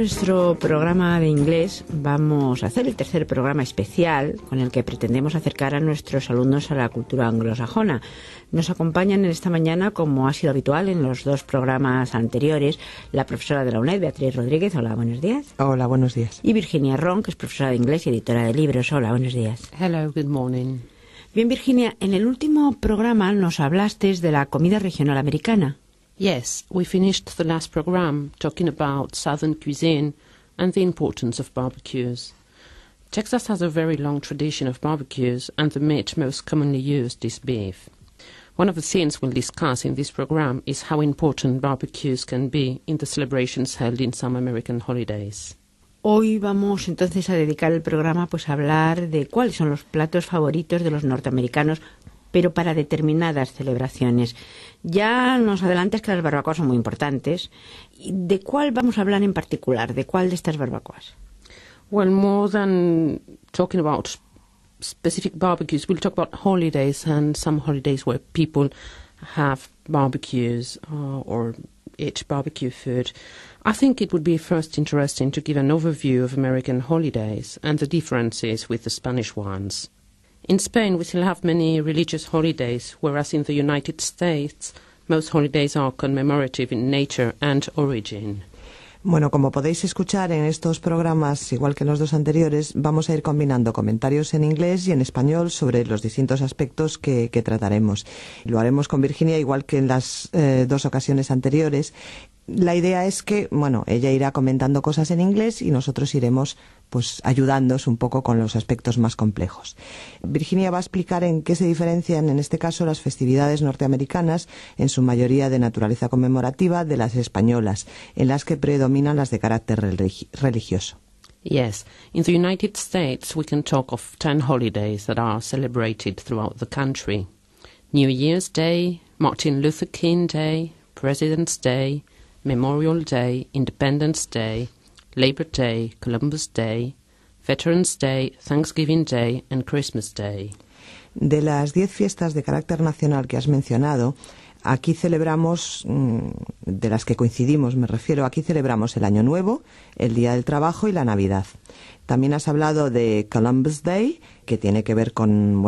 nuestro programa de inglés vamos a hacer el tercer programa especial con el que pretendemos acercar a nuestros alumnos a la cultura anglosajona. Nos acompañan en esta mañana, como ha sido habitual en los dos programas anteriores, la profesora de la UNED, Beatriz Rodríguez. Hola, buenos días. Hola, buenos días. Y Virginia Ron, que es profesora de inglés y editora de libros. Hola, buenos días. Hello, good morning. Bien, Virginia, en el último programa nos hablaste de la comida regional americana. Yes, we finished the last program talking about southern cuisine and the importance of barbecues. Texas has a very long tradition of barbecues, and the meat most commonly used is beef. One of the things we'll discuss in this program is how important barbecues can be in the celebrations held in some American holidays. Hoy vamos entonces a dedicar el programa a hablar de cuáles son los platos favoritos de los norteamericanos, pero para determinadas celebraciones. Ya nos adelantas que las barbacoas son muy importantes. ¿De cuál vamos a hablar en particular? ¿De cuál de estas barbacoas? Well, more than talking about specific barbecues, we'll talk about holidays and some holidays where people have barbecues or eat barbecue food. I think it would be first interesting to give an overview of American holidays and the differences with the Spanish ones. In Spain, we still have many religious holidays, whereas in the United States, most holidays are commemorative in nature and origin. Bueno, como podéis escuchar en estos programas, igual que en los dos anteriores, vamos a ir combinando comentarios en inglés y en español sobre los distintos aspectos que trataremos. Lo haremos con Virginia, igual que en las dos ocasiones anteriores. La idea es que, ella irá comentando cosas en inglés y nosotros iremos, ayudándoos un poco con los aspectos más complejos. Virginia va a explicar en qué se diferencian, en este caso, las festividades norteamericanas, en su mayoría de naturaleza conmemorativa, de las españolas, en las que predominan las de carácter religioso. Yes, in the United States we can talk of 10 holidays that are celebrated throughout the country. New Year's Day, Martin Luther King Day, President's Day, Memorial Day, Independence Day, Labor Day, Columbus Day, Veterans Day, Thanksgiving Day and Christmas Day. De las 10 fiestas de carácter nacional que has mencionado, aquí celebramos, de las que coincidimos me refiero, aquí celebramos el Año Nuevo, el Día del Trabajo y la Navidad. También has hablado de Columbus Day, que tiene que ver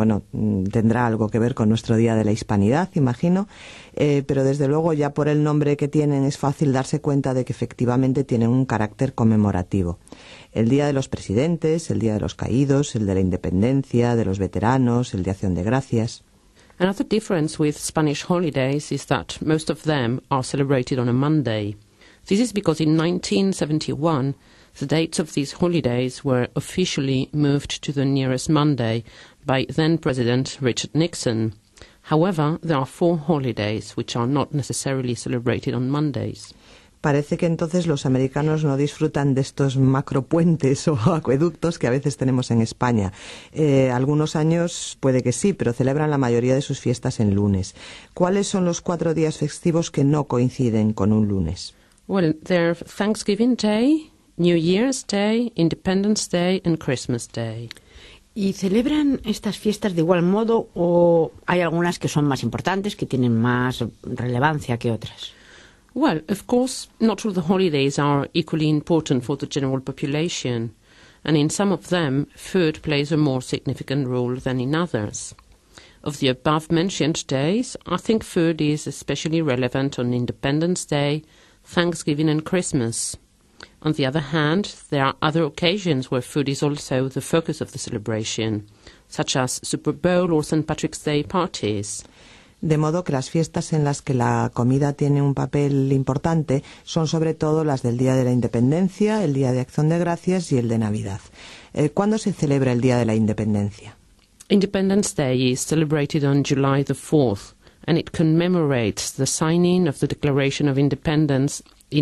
tendrá algo que ver con nuestro Día de la Hispanidad, imagino, pero desde luego ya por el nombre que tienen es fácil darse cuenta de que efectivamente tienen un carácter conmemorativo. El Día de los Presidentes, el Día de los Caídos, el de la Independencia, de los Veteranos, el de Acción de Gracias. Another difference with Spanish holidays is that most of them are celebrated on a Monday. This is because in 1971, the dates of these holidays were officially moved to the nearest Monday by then-President Richard Nixon. However, there are 4 holidays which are not necessarily celebrated on Mondays. Parece que entonces los americanos no disfrutan de estos macropuentes o acueductos que a veces tenemos en España. Algunos años puede que sí, pero celebran la mayoría de sus fiestas en lunes. ¿Cuáles son los 4 días festivos que no coinciden con un lunes? Well, they're Thanksgiving Day, New Year's Day, Independence Day and Christmas Day. ¿Y celebran estas fiestas de igual modo o hay algunas que son más importantes, que tienen más relevancia que otras? Well, of course, not all the holidays are equally important for the general population, and in some of them, food plays a more significant role than in others. Of the above-mentioned days, I think food is especially relevant on Independence Day, Thanksgiving and Christmas. On the other hand, there are other occasions where food is also the focus of the celebration, such as Super Bowl or St. Patrick's Day parties. De modo que las fiestas en las que la comida tiene un papel importante son sobre todo las del Día de la Independencia, el Día de Acción de Gracias y el de Navidad. ¿Cuándo se celebra el Día de la Independencia? Independence Day is celebrated on July the 4th, and it commemorates the signing of the Declaration of Independence in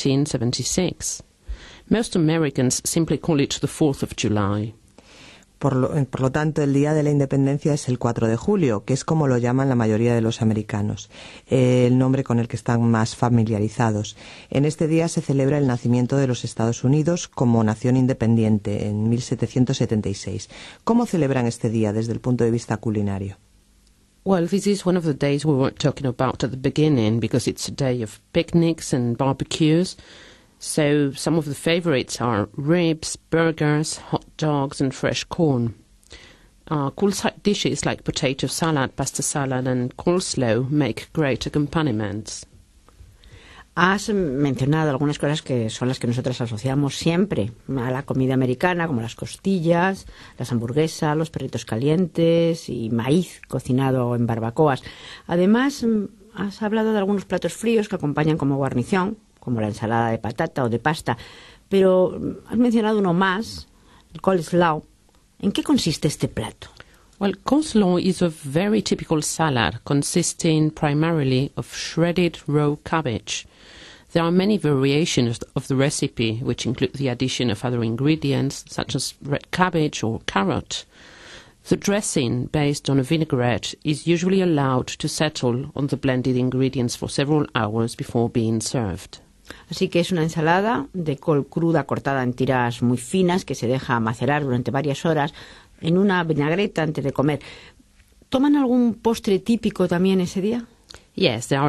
1776. Most Americans simply call it the 4th of July. Por lo tanto, el Día de la Independencia es el 4 de julio, que es como lo llaman la mayoría de los americanos, el nombre con el que están más familiarizados. En este día se celebra el nacimiento de los Estados Unidos como nación independiente en 1776. ¿Cómo celebran este día desde el punto de vista culinario? Well, this is one of the days we were talking about at the beginning because it's a day of picnics and barbecues. So some of the favorites are ribs, burgers, hot dogs and fresh corn. Cool side dishes like potato salad, pasta salad and coleslaw make great accompaniments. Has mencionado algunas cosas que son las que nosotros asociamos siempre a la comida americana, como las costillas, las hamburguesas, los perritos calientes y maíz cocinado en barbacoas. Además, has hablado de algunos platos fríos que acompañan como guarnición, como la ensalada de patata o de pasta, pero has mencionado uno más, el coleslaw. ¿En qué consiste este plato? Well, coleslaw is a very typical salad consisting primarily of shredded raw cabbage. There are many variations of the recipe, which include the addition of other ingredients, such as red cabbage or carrot. The dressing, based on a vinaigrette, is usually allowed to settle on the blended ingredients for several hours before being served. Así que es una ensalada de col cruda cortada en tiras muy finas que se deja macerar durante varias horas en una vinagreta antes de comer. ¿Toman algún postre típico también ese día? Yes, there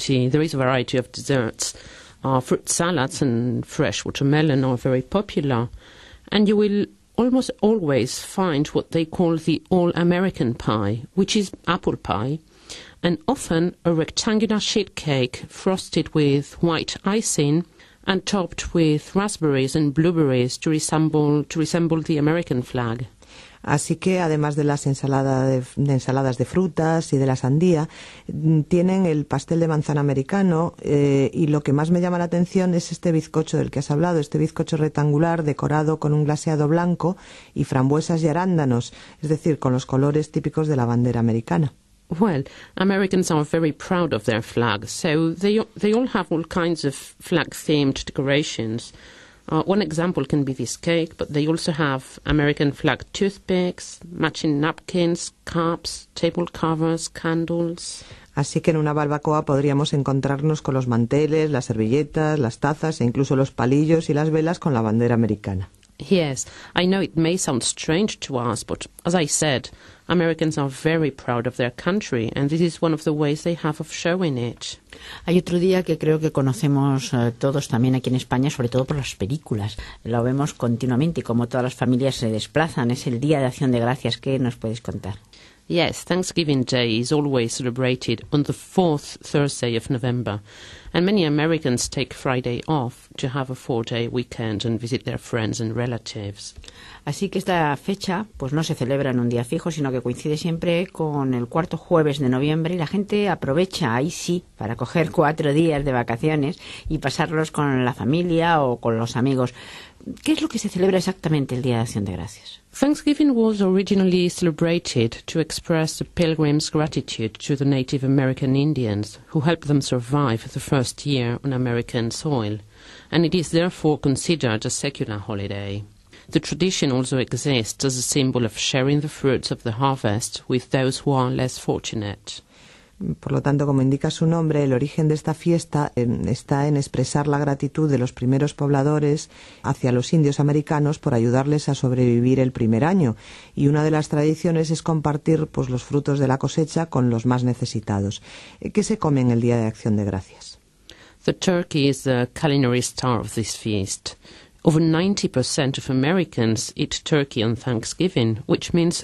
is a variety of desserts. Fruit salads and fresh watermelon are very popular. And you will almost always find what they call the all-American pie, which is apple pie, and often a rectangular sheet cake frosted with white icing and topped with raspberries and blueberries to resemble the American flag. Así que, además de las ensaladas de frutas y de la sandía, tienen el pastel de manzana americano y lo que más me llama la atención es este bizcocho del que has hablado, este bizcocho rectangular decorado con un glaseado blanco y frambuesas y arándanos, es decir, con los colores típicos de la bandera americana. Well, Americans are very proud of their flag, so they all have all kinds of flag-themed decorations. One example can be this cake, but they also have American flag toothpicks, matching napkins, cups, table covers, candles. Así que en una barbacoa podríamos encontrarnos con los manteles, las servilletas, las tazas e incluso los palillos y las velas con la bandera americana. Yes, I know it may sound strange to us, but as I said, Americans are very proud of their country, and this is one of the ways they have of showing it. Hay otro día que creo que conocemos todos también aquí en España, sobre todo por las películas. Lo vemos continuamente y como todas las familias se desplazan. Es el Día de Acción de Gracias. ¿Qué nos puedes contar? Yes, Thanksgiving Day is always celebrated on the fourth Thursday of November, and many Americans take Friday off to have a 4-day weekend and visit their friends and relatives. Así que esta fecha pues no se celebra en un día fijo, sino que coincide siempre con el cuarto jueves de noviembre y la gente aprovecha, ahí sí, para coger 4 días de vacaciones y pasarlos con la familia o con los amigos. ¿Qué es lo que se celebra exactamente el Día de Acción de Gracias? Thanksgiving was originally celebrated to express the pilgrims' gratitude to the Native American Indians who helped them survive the first year on American soil, and it is therefore considered a secular holiday. The tradition also exists as a symbol of sharing the fruits of the harvest with those who are less fortunate. Por lo tanto, como indica su nombre, el origen de esta fiesta está en expresar la gratitud de los primeros pobladores hacia los indios americanos por ayudarles a sobrevivir el primer año. Y una de las tradiciones es compartir pues, los frutos de la cosecha con los más necesitados. ¿Qué se come en el Día de Acción de Gracias? The turkey is the culinary star of this feast. Over 90% of Americans eat turkey on Thanksgiving, which means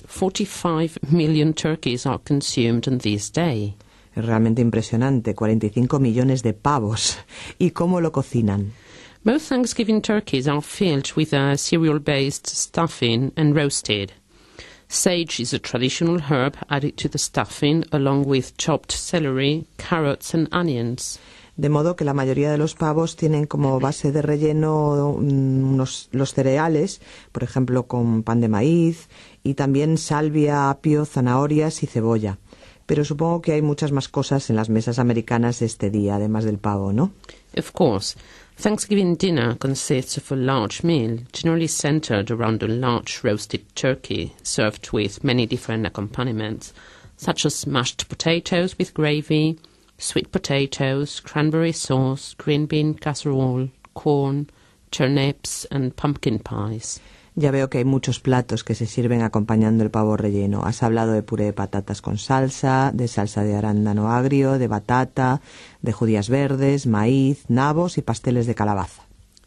45 million turkeys are consumed on this day. Es realmente impresionante, 45 millones de pavos. ¿Y cómo lo cocinan? Most Thanksgiving turkeys are filled with a cereal-based stuffing and roasted. Sage is a traditional herb added to the stuffing along with chopped celery, carrots and onions. De modo que la mayoría de los pavos tienen como base de relleno los cereales, por ejemplo con pan de maíz, y también salvia, apio, zanahorias y cebolla. Pero supongo que hay muchas más cosas en las mesas americanas este día, además del pavo, ¿no? Of course. Thanksgiving dinner consists of a large meal, generally centered around a large roasted turkey, served with many different accompaniments, such as mashed potatoes with gravy, sweet potatoes, cranberry sauce, green bean casserole, corn, turnips and pumpkin pies. Ya veo que hay muchos platos que se sirven acompañando el pavo relleno. Has hablado de puré de patatas con salsa, de salsa de arándano agrio, de batata, de judías verdes, maíz, nabos y pasteles de calabaza.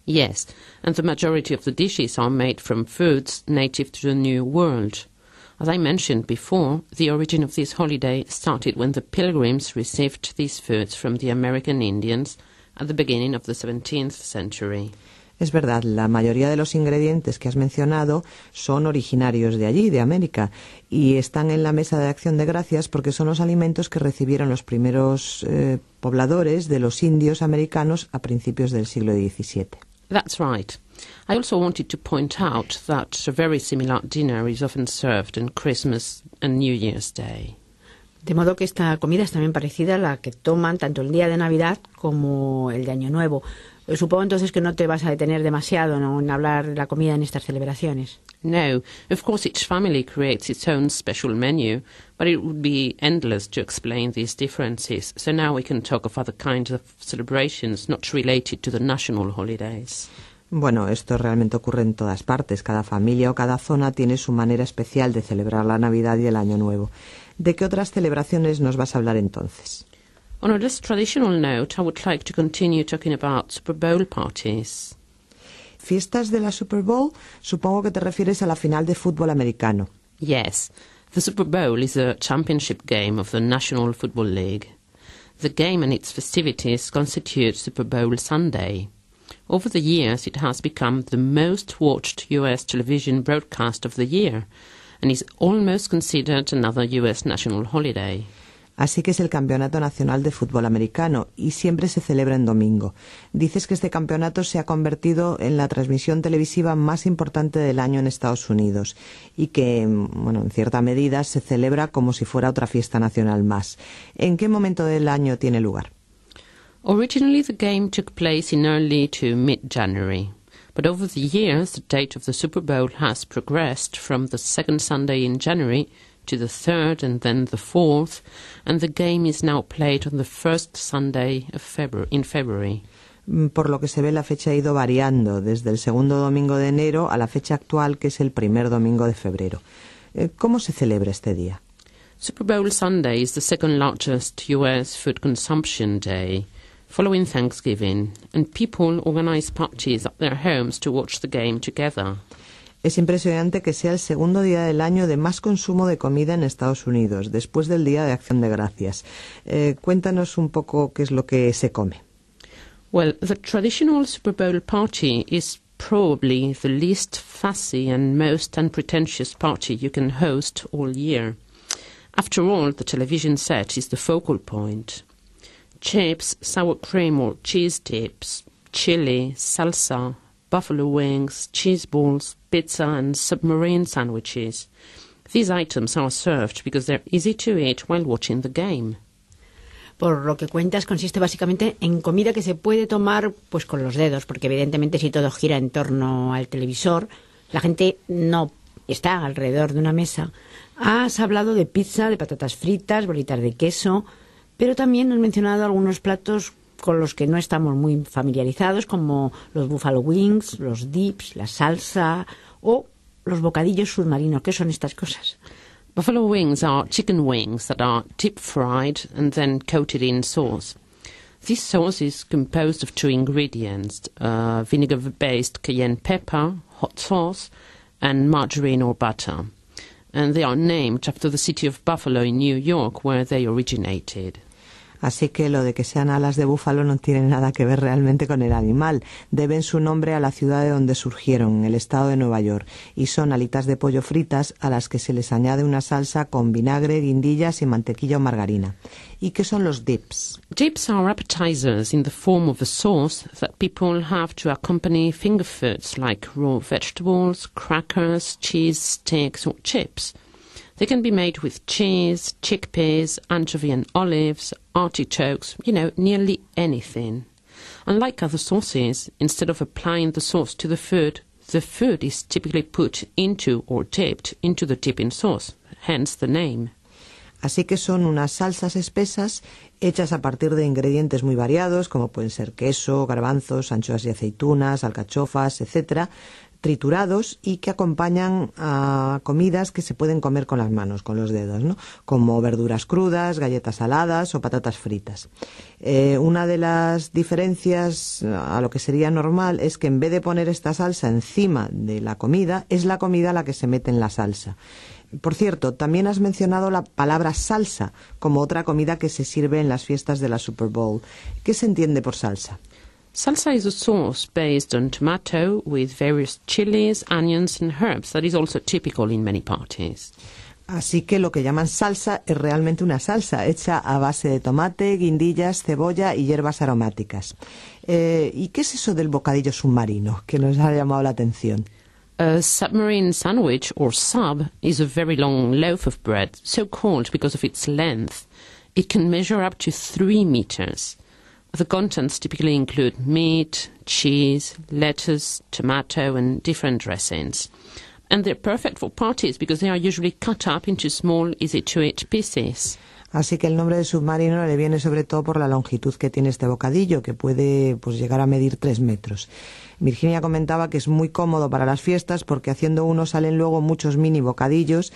Yes, and the majority of the dishes are made from foods native to the New World. As I mentioned before, the origin of this holiday started when the Pilgrims received these foods from the American Indians at the beginning of the 17th century. Es verdad, la mayoría de los ingredientes que has mencionado son originarios de allí, de América, y están en la mesa de acción de gracias porque son los alimentos que recibieron los primeros pobladores de los indios americanos a principios del siglo XVII. That's right. I also wanted to point out that a very similar dinner is often served on Christmas and New Year's Day. De modo que esta comida es también parecida a la que toman tanto el día de Navidad como el de Año Nuevo. Supongo entonces que no te vas a detener demasiado, ¿no?, en hablar de la comida en estas celebraciones. No, of course each family creates its own special menu, but it would be endless to explain these differences. So now we can talk of other kinds of celebrations not related to the national holidays. Bueno, esto realmente ocurre en todas partes. Cada familia o cada zona tiene su manera especial de celebrar la Navidad y el Año Nuevo. ¿De qué otras celebraciones nos vas a hablar entonces? On a less traditional note, I would like to continue talking about Super Bowl parties. ¿Fiestas de la Super Bowl? Supongo que te refieres a la final de fútbol americano. Yes, the Super Bowl is a championship game of the National Football League. The game and its festivities constitute Super Bowl Sunday. Over the years, it has become the most watched U.S. television broadcast of the year and is almost considered another U.S. national holiday. Así que es el Campeonato Nacional de Fútbol Americano y siempre se celebra en domingo. Dices que este campeonato se ha convertido en la transmisión televisiva más importante del año en Estados Unidos y que, bueno, en cierta medida se celebra como si fuera otra fiesta nacional más. ¿En qué momento del año tiene lugar? Originally, the game took place in early to mid-January, but over the years, the date of the Super Bowl has progressed from the second Sunday in January to the third and then the fourth, and the game is now played on the first Sunday of in February. Por lo que se ve, la fecha ha ido variando desde el segundo domingo de enero a la fecha actual, que es el primer domingo de febrero. ¿Cómo se celebra este día? Super Bowl Sunday is the second largest U.S. food consumption day, following Thanksgiving, and people organize parties at their homes to watch the game together. Es impresionante que sea el segundo día del año de más consumo de comida en Estados Unidos, después del Día de Acción de Gracias. Cuéntanos un poco qué es lo que se come. Well, the traditional Super Bowl party is probably the least fussy and most unpretentious party you can host all year. After all, the television set is the focal point. Chips, sour cream or cheese dips, chili, salsa, buffalo wings, cheese balls, pizza and submarine sandwiches. These items are served because they're easy to eat while watching the game. Por lo que cuentas, consiste básicamente en comida que se puede tomar pues con los dedos, porque evidentemente si todo gira en torno al televisor, la gente no está alrededor de una mesa. Has hablado de pizza, de patatas fritas, bolitas de queso, pero también has mencionado algunos platos con los que no estamos muy familiarizados, como los buffalo wings, los dips, la salsa o los bocadillos submarinos. ¿Qué son estas cosas? Buffalo wings are chicken wings that are deep-fried and then coated in sauce. This sauce is composed of two ingredients, vinegar-based cayenne pepper, hot sauce, and margarine or butter. And they are named after the city of Buffalo in New York, where they originated. Así que lo de que sean alas de búfalo no tiene nada que ver realmente con el animal. Deben su nombre a la ciudad de donde surgieron, en el estado de Nueva York, y son alitas de pollo fritas a las que se les añade una salsa con vinagre, guindillas y mantequilla o margarina. ¿Y qué son los dips? Dips are appetizers in the form of a sauce that people have to accompany finger foods like raw vegetables, crackers, cheese, steaks or chips. They can be made with cheese, chickpeas, anchovy and olives, artichokes, nearly anything. Unlike other sauces, instead of applying the sauce to the food is typically put into or dipped into the dipping sauce, hence the name. Así que son unas salsas espesas hechas a partir de ingredientes muy variados, como pueden ser queso, garbanzos, anchoas y aceitunas, alcachofas, etc., triturados y que acompañan a comidas que se pueden comer con las manos, con los dedos, ¿no? Como verduras crudas, galletas saladas o patatas fritas. Una de las diferencias a lo que sería normal es que en vez de poner esta salsa encima de la comida, es la comida la que se mete en la salsa. Por cierto, también has mencionado la palabra salsa como otra comida que se sirve en las fiestas de la Super Bowl. ¿Qué se entiende por salsa? Salsa is a sauce based on tomato with various chilies, onions and herbs that is also typical in many parties. Así que lo que llaman salsa es realmente una salsa hecha a base de tomate, guindillas, cebolla y hierbas aromáticas. ¿Y qué es eso del bocadillo submarino que nos ha llamado la atención? A submarine sandwich, or sub, is a very long loaf of bread, so called because of its length. It can measure up to 3 meters. The contents typically include meat, cheese, lettuce, tomato and different dressings. And they're perfect for parties because they are usually cut up into small, easy-to-eat pieces. Así que el nombre de submarino le viene sobre todo por la longitud que tiene este bocadillo, que puede llegar a medir 3 metros. Virginia comentaba que es muy cómodo para las fiestas porque haciendo uno salen luego muchos mini bocadillos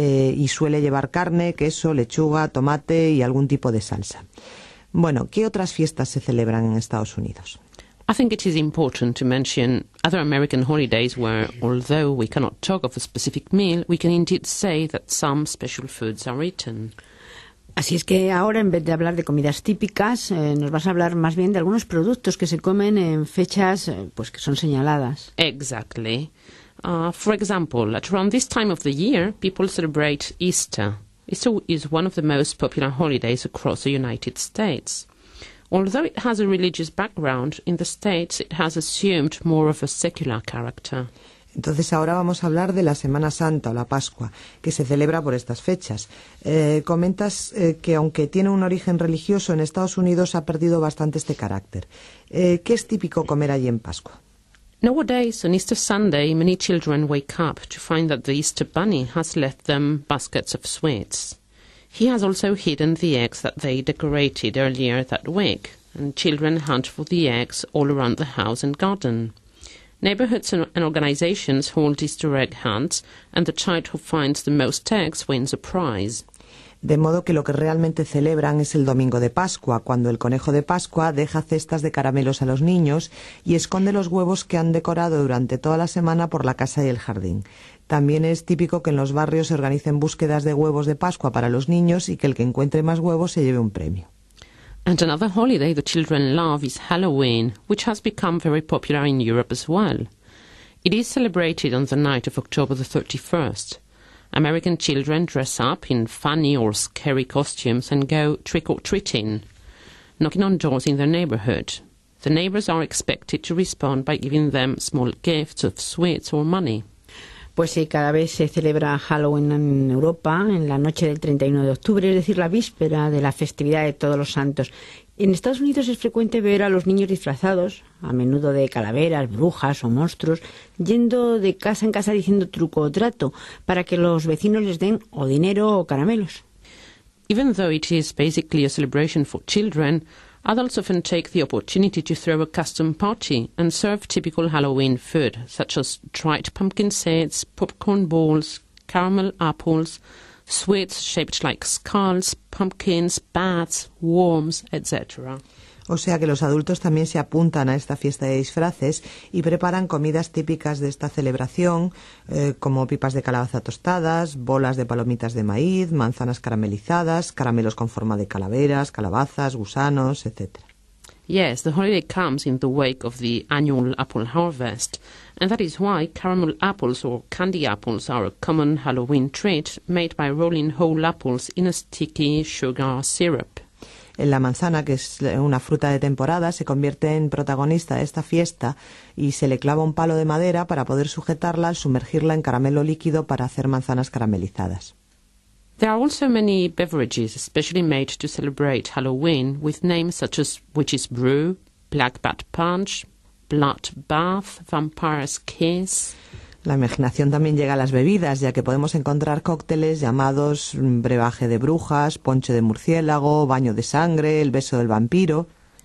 y suele llevar carne, queso, lechuga, tomate y algún tipo de salsa. Bueno, ¿qué otras fiestas se celebran en Estados Unidos? I think it is important to mention other American holidays where, although we cannot talk of a specific meal, we can indeed say that some special foods are eaten. Así es que ahora, en vez de hablar de comidas típicas, nos vas a hablar más bien de algunos productos que se comen en fechas pues que son señaladas. Exactly. For example, at around this time of the year, people celebrate Easter. Easter is one of the most popular holidays across the United States. Although it has a religious background, in the States it has assumed more of a secular character. Entonces ahora vamos a hablar de la Semana Santa o la Pascua, que se celebra por estas fechas. Comentas que aunque tiene un origen religioso, en Estados Unidos ha perdido bastante este carácter. ¿Qué es típico comer allí en Pascua? Nowadays, on Easter Sunday, many children wake up to find that the Easter Bunny has left them baskets of sweets. He has also hidden the eggs that they decorated earlier that week, and children hunt for the eggs all around the house and garden. Neighborhoods and organizations hold Easter egg hunts, and the child who finds the most eggs wins a prize. De modo que lo que realmente celebran es el domingo de Pascua, cuando el conejo de Pascua deja cestas de caramelos a los niños y esconde los huevos que han decorado durante toda la semana por la casa y el jardín. También es típico que en los barrios se organicen búsquedas de huevos de Pascua para los niños y que el que encuentre más huevos se lleve un premio. And another holiday the children love is Halloween, which has become very popular in Europe as well. It is celebrated on the night of October the 31st. American children dress up in funny or scary costumes and go trick-or-treating, knocking on doors in their neighborhood. The neighbors are expected to respond by giving them small gifts of sweets or money. Pues sí, cada vez se celebra Halloween en Europa en la noche del 31 de octubre, es decir, la víspera de la festividad de Todos los Santos. En Estados Unidos es frecuente ver a los niños disfrazados, a menudo de calaveras, brujas o monstruos, yendo de casa en casa diciendo truco o trato para que los vecinos les den o dinero o caramelos. Even though it is basically a celebration for children, adults often take the opportunity to throw a custom party and serve typical Halloween food, such as dried pumpkin seeds, popcorn balls, caramel apples, sweets shaped like skulls, pumpkins, bats, worms, etc. O sea que los adultos también se apuntan a esta fiesta de disfraces y preparan comidas típicas de esta celebración, como pipas de calabaza tostadas, bolas de palomitas de maíz, manzanas caramelizadas, caramelos con forma de calaveras, calabazas, gusanos, etc. Yes, the holiday comes in the wake of the annual apple harvest, and that is why caramel apples or candy apples are a common Halloween treat made by rolling whole apples in a sticky sugar syrup. La manzana, que es una fruta de temporada, se convierte en protagonista de esta fiesta y se le clava un palo de madera para poder sujetarla al sumergirla en caramelo líquido para hacer manzanas caramelizadas. There are also many beverages especially made to celebrate Halloween with names such as Witch's Brew, Black Bat Punch, Blood Bath, Vampire's Kiss. La imaginación también llega a las bebidas, ya que podemos encontrar cócteles llamados brebaje de brujas, ponche de murciélago, baño de sangre, el beso del vampiro.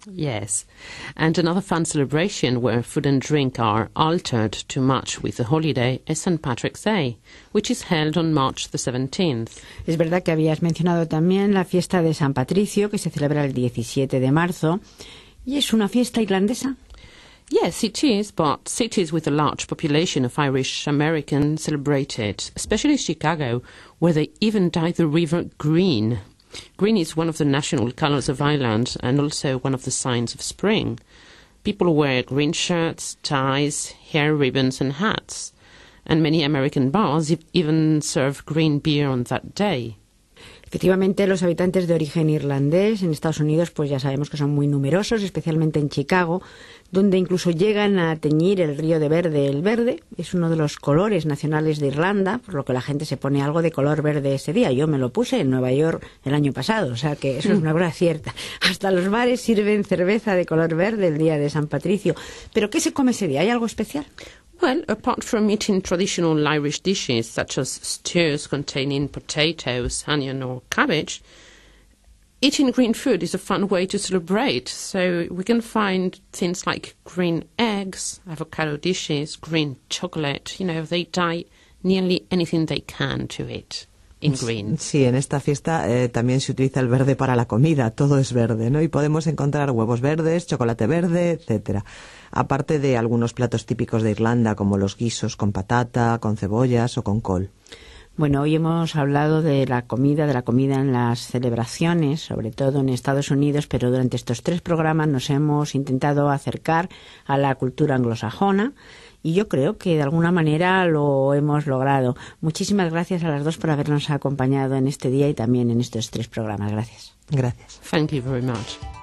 Yes. And another fun celebration where food and drink are altered to match with the holiday is St. Patrick's Day, which is held on March the 17th. Es verdad que habías mencionado también la fiesta de San Patricio, que se celebra el 17 de marzo, y es una fiesta irlandesa. Yes, it is, but cities with a large population of Irish Americans celebrate it, especially Chicago, where they even dye the river green. Green is one of the national colours of Ireland and also one of the signs of spring. People wear green shirts, ties, hair ribbons and hats. And many American bars even serve green beer on that day. Efectivamente, los habitantes de origen irlandés en Estados Unidos, pues ya sabemos que son muy numerosos, especialmente en Chicago, donde incluso llegan a teñir el río de verde. El verde es uno de los colores nacionales de Irlanda, por lo que la gente se pone algo de color verde ese día. Yo me lo puse en Nueva York el año pasado, o sea que eso es una cosa cierta. Hasta los bares sirven cerveza de color verde el día de San Patricio. ¿Pero qué se come ese día? ¿Hay algo especial? Well, apart from eating traditional Irish dishes such as stews containing potatoes, onion or cabbage, eating green food is a fun way to celebrate. So we can find things like green eggs, avocado dishes, green chocolate. You know, they dye nearly anything they can to it in green. Sí, en esta fiesta también se utiliza el verde para la comida. Todo es verde, ¿no? Y podemos encontrar huevos verdes, chocolate verde, etcétera. Aparte de algunos platos típicos de Irlanda, como los guisos con patata, con cebollas o con col. Bueno, hoy hemos hablado de la comida en las celebraciones, sobre todo en Estados Unidos, pero durante estos 3 programas nos hemos intentado acercar a la cultura anglosajona y yo creo que de alguna manera lo hemos logrado. Muchísimas gracias a las dos por habernos acompañado en este día y también en estos 3 programas. Gracias. Gracias. Thank you very much.